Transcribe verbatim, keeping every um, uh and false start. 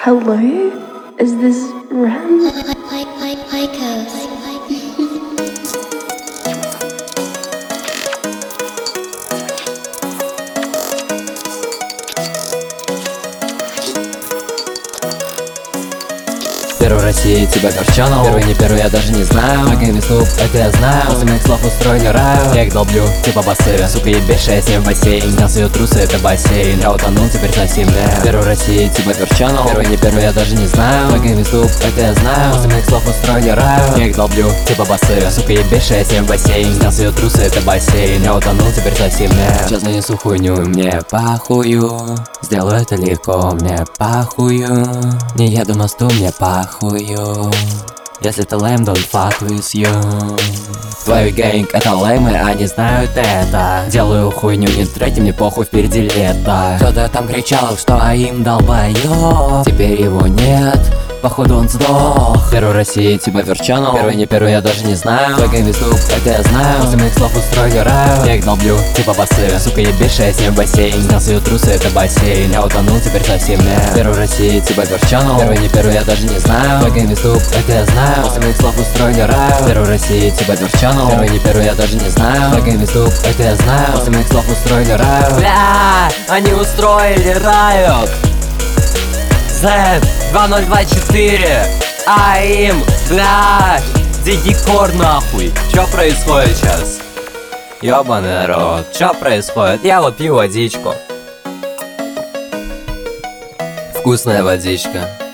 Hello? Is this Ren? Первый в России тебя перчанул. Первый не первый, я даже не знаю. Магами ступ, это я знаю. После моих слов устроили раю. Я их долблю, типа басы. Сука, ебейшая с ним в бассейн. Снял ее трусы, это бассейн. Я утонул, теперь совсем не. Первый в России тебя перчанул. Первый не первый, я даже не знаю. Магами ступ, это я знаю. После моих слов устроили раю. Я их долблю, типа басы. Сука, ебейшая с ним в бассейн. Снял ее трусы, это бассейн. Я утонул, теперь совсем не. Сейчас нанесу хуйню, мне похую. Сделаю это легко, мне похую. Не еду на стул, мне похую. Если ты лайм, don't fuck with you. Твой гэнг это лаймы, они знают это. Делаю хуйню, не тратьте, мне похуй, впереди лето. Кто-то там кричал, что им долбоёб. Теперь его нет, походу он сдох. Первый в России тебя верчанул. Первый не первый, я даже не знаю. Твой гэнг веступ, это я знаю. После моих слов устроили раю. Я их долблю, типа басы. Сука, ебейшая с ним в бассейн. Снял ее трусы, это бассейн. Я утонул, теперь совсем не. Первый в России тебя верчанул. Первый не первый, я даже не знаю. Твой гэнг веступ, это я знаю. После моих слов устроили раю. Первый в России тебя верчанул. Первый не первый, я даже не знаю. Твой гэнг веступ, это я знаю. После моих слов устроили раю. Бля, они устроили раю. зет два ноль два четыре, а им, бля, дикор нахуй. Чё происходит сейчас? Ёбаный народ, чё происходит? Я вот пью водичку. Вкусная водичка.